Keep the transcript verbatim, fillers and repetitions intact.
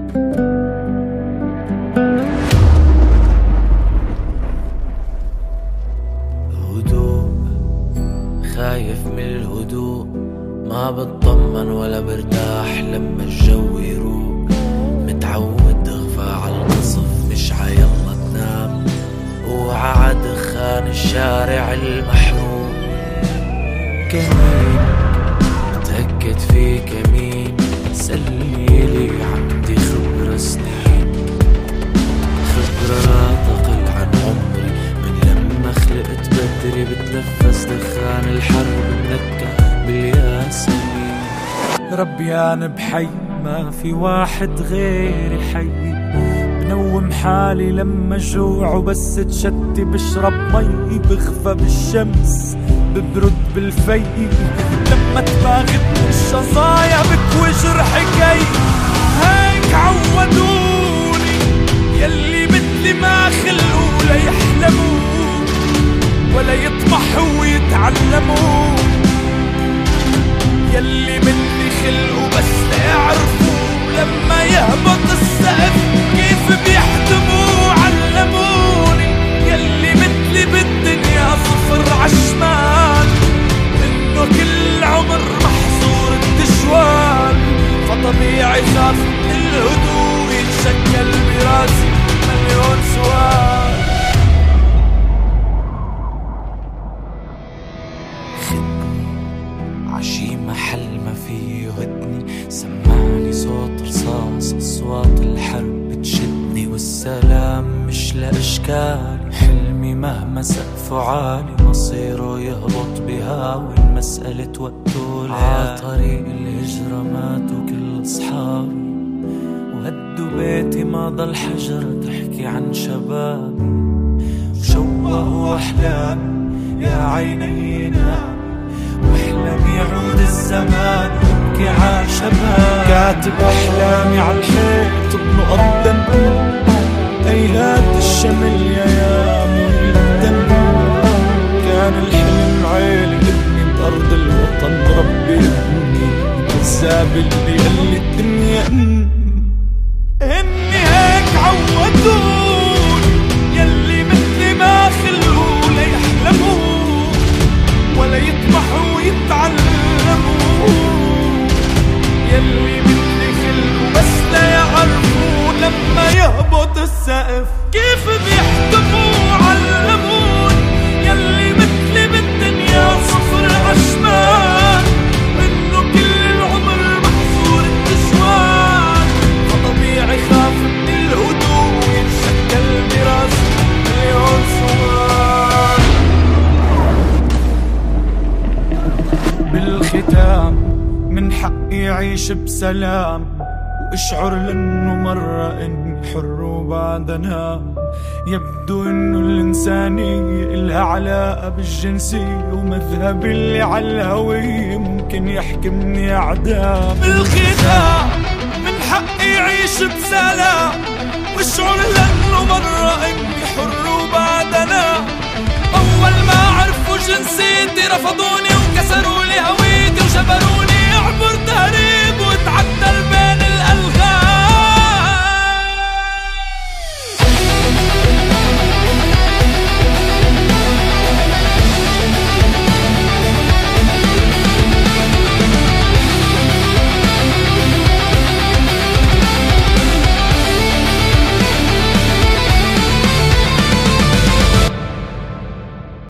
هدوء، خايف من الهدوء، ما بتطمن ولا برتاح لما الجو يروق. متعود اغفى على القصف، مش عيلا تنام، وعا دخان الشارع المحروق. كمين متأكد فيك يمين، سليلي عندي خبرة سنين، خبرة لا تقل عن عمري. من لما خلقت بدري بتنفس دخان الحرب، منكة بالياسمين. ربيان بحي ما في واحد غيري حي، بنوم حالي لما جوع وبس تشتي بشرب مي. بخفى بالشمس ببرد بالفي، لما تباغتني الشظايا بكوي جرحي كي. هيك عودوني يلي مثلي ما خلقوا لا يحلموا ولا يطمحوا ويتعلموا، يلي مثلي خلقوا بس لا يعرفوا لما يهبط السقف كيف بيحتموا. علموني يلي مثلي بالدنيا صفر عشمان، انه كل عمر محصور التجوال، فطبيعي خاف من الهدوء يتشكل براسي مليون سؤال. عشي محل ما فيه يهدني، سمعني صوت رصاص، أصوات الحرب بتشدني، والسلام مش لأشكالي. حلمي مهما سقفه عالي مصيره يهبط بهاوي، المسألة وقته ع طريق الهجرة ماتوا كل أصحابي، وهدوا بيتي ما ضل حجرة تحكي عن شبابي. وشوهوا أحلامي يا عيني ينام، واحلم يعود الزمان يبكي عالشباب. كاتب احلامي عالحيط بنقط دم، ايهات الشمل يا يام والدم. كان الحلم عيلي ابني بارض الوطن، ربي ابني الكذاب اللي قال لي الدنيا اني هيك عودوني يلي مثلي ما خلقوا لا يحلموا ولا يطمحوا ويتعلموا، يلي مثلي خلقوا بس لا يعرفوا لما يهبط السقف كيف بيحتموا. علمون يلي مثلي بالدنيا صفر عشمان، انه كل العمر محصور التجوال، فطبيعي خاف من الهدوء يتشكل براسي مليون سؤال. بالختام من حقي أعيش بسلام، واشعر لأنه مرة إني حر وبعد أنام. يبدو إنه الإنسانية إلها علاقة بالجنسية، ومذهب اللي على الهوية ممكن يحكمني أعدام. بالختام من حقي أعيش بسلام، واشعر لأنه مرة إني حر وبعد أنام. أول ما عرفوا جنسيتي رفضوني وكسروا لي هويتي وجبروني أعبر تاريخي.